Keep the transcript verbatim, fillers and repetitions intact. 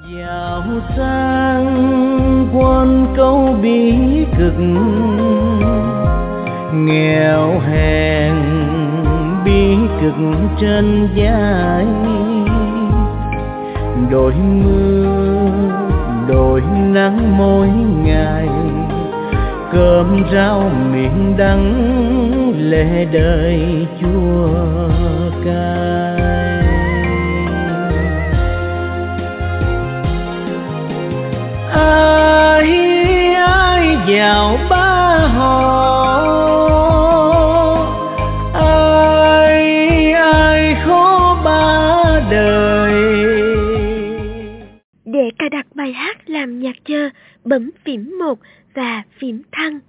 Giàu sang quân câu bí cực, nghèo hèn bí cực trên vai. Đổi mưa đổi nắng mỗi ngày, cơm rau miệng đắng lệ đời chua cay. Ai ai vào ba họ, ai ai khó ba đời. Để cài đặt bài hát làm nhạc chờ, bấm phím một và phím thăng.